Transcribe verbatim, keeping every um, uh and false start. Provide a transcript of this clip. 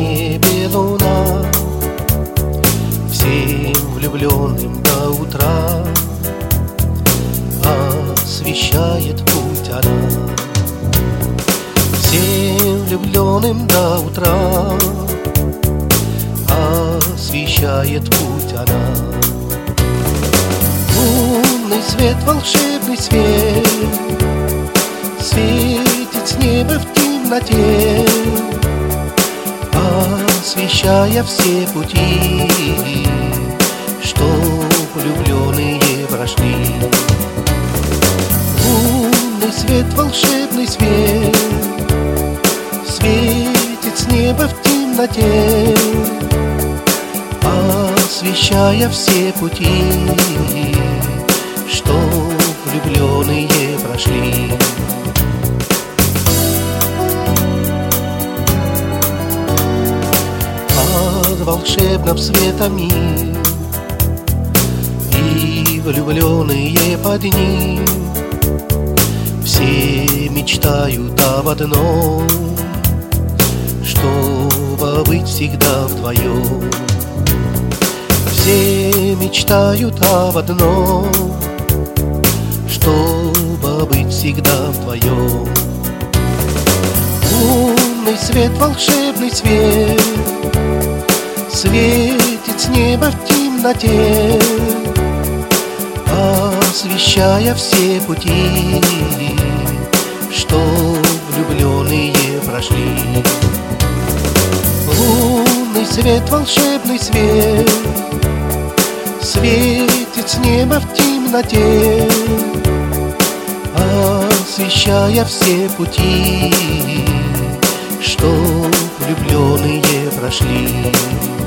небе луна, всем влюбленным до утра освещает путь она. Всем влюбленным до утра освещает путь она. Лунный свет, волшебный свет, светит с неба в темноте, освещая все пути, что влюбленные прошли. Лунный свет, волшебный свет, светит с неба в темноте, освещая все пути, что влюбленные прошли. Под волшебным светом мир, и влюбленные под ним все мечтают об одном, чтобы быть всегда вдвоем. Все мечтают об одном, чтобы быть всегда вдвоем. Лунный свет, волшебный свет, светит с неба в темноте, освещая все пути, что влюбленные прошли. Лунный свет, волшебный свет, светит с неба в темноте, освещая все пути, что влюбленные прошли.